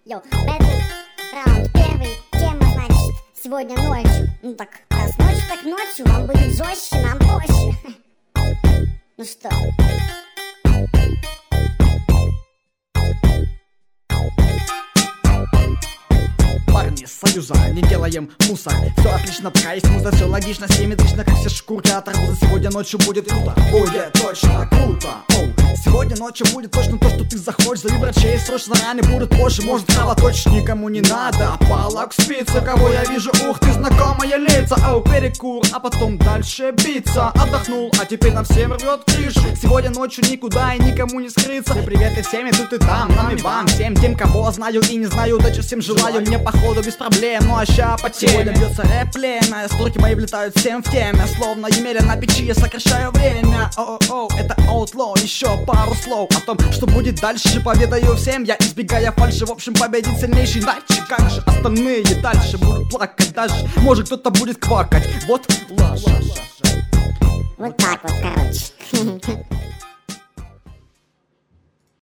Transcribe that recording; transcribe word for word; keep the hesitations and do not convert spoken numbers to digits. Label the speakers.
Speaker 1: Йоу, бэтл, раунд первый, тема, значит, сегодня ночью. Ну так, раз ночью, так ночью, вам будет жестче, нам проще. Ну что?
Speaker 2: Парни, союза, не делаем мусор. Все отлично, пока есть муза, все логично, симметрично, как все шкурки от арбуза. Сегодня ночью будет круто, будет точно круто. Оу. Сегодня ночью будет точно то, что ты захочешь. Зови врачей, срочно ранее будут позже. Может, кровоточить никому не надо. Палок спица, кого я вижу, ух ты, знакомые лица. Оу, перекур, а потом дальше биться. Отдохнул, а теперь нам всем рвет крышу. Сегодня ночью никуда и никому не скрыться. Привет и всем, и тут и там, нам и вам. Всем тем, кого знаю и не знаю, удачи всем желаю. Мне походу без проблем, ну а ща по теме. Сегодня бьется рэп-племя, строки мои влетают всем в теме. Словно Емеля на печи, я сокращаю время. О-о-о, это Outlaw, еще пару слов о том, что будет дальше, поведаю всем. Я избегая фальши, в общем победит сильнейший. Дальше, как же остальные дальше будут плакать даже. Может кто-то будет квакать, вот ложь.
Speaker 1: Вот так вот.